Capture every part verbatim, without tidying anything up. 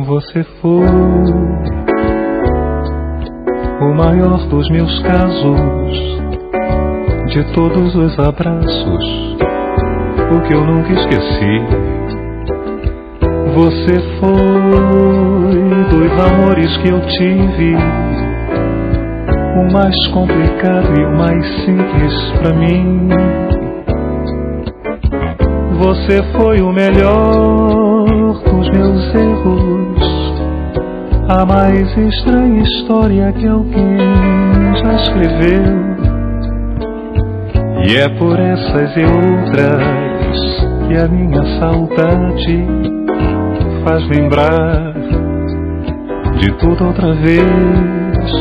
Você foi o maior dos meus casos, de todos os abraços, o que eu nunca esqueci. Você foi dos amores que eu tive, o mais complicado e o mais simples pra mim. Você foi o melhor dos meus erros, a mais estranha história que alguém já escreveu. E é por essas e outras que a minha saudade faz lembrar de tudo outra vez.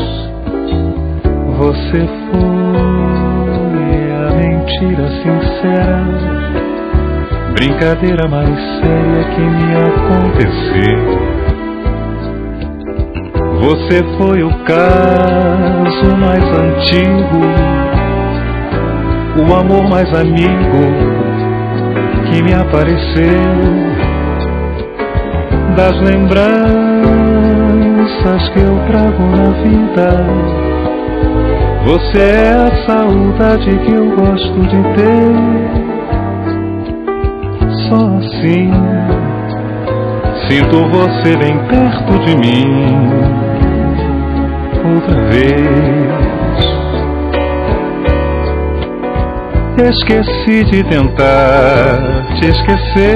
Você foi a mentira sincera, brincadeira mais séria que me aconteceu. Você foi o caso mais antigo, o amor mais amigo que me apareceu. Das lembranças que eu trago na vida, você é a saudade que eu gosto de ter. Só assim sinto você bem perto de mim outra vez. Esqueci de tentar te esquecer,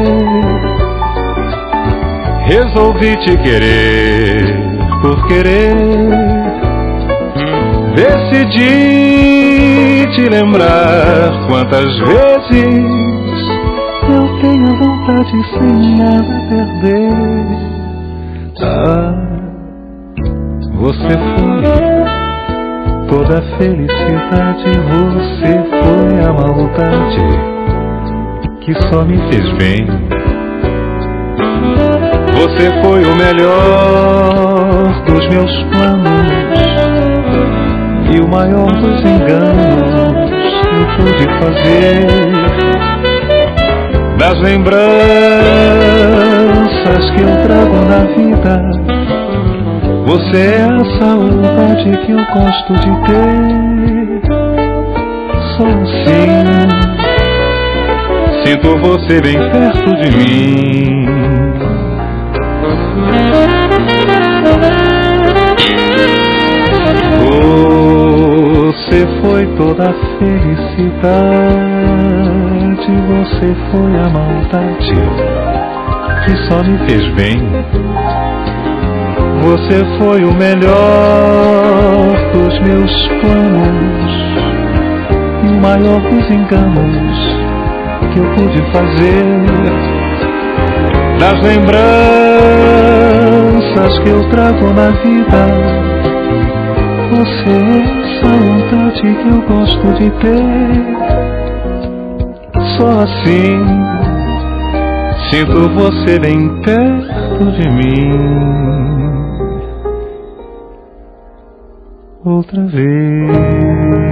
resolvi te querer por querer. Decidi te lembrar quantas vezes eu tenho vontade sem nada perder. Ah, você foi toda a felicidade, você foi a maldade que só me fez bem. Você foi o melhor dos meus planos e o maior dos enganos que eu pude fazer. Das lembranças que eu trago na vida, você é a saudade que eu gosto de ter. Só assim sinto você bem perto de mim. Você foi toda a felicidade, você foi a maldade que só me fez bem. Você foi o melhor dos meus planos e o maior dos enganos que eu pude fazer. Das lembranças que eu trago na vida, você é a saudade que eu gosto de ter. Só assim sinto você bem perto de mim outra vez.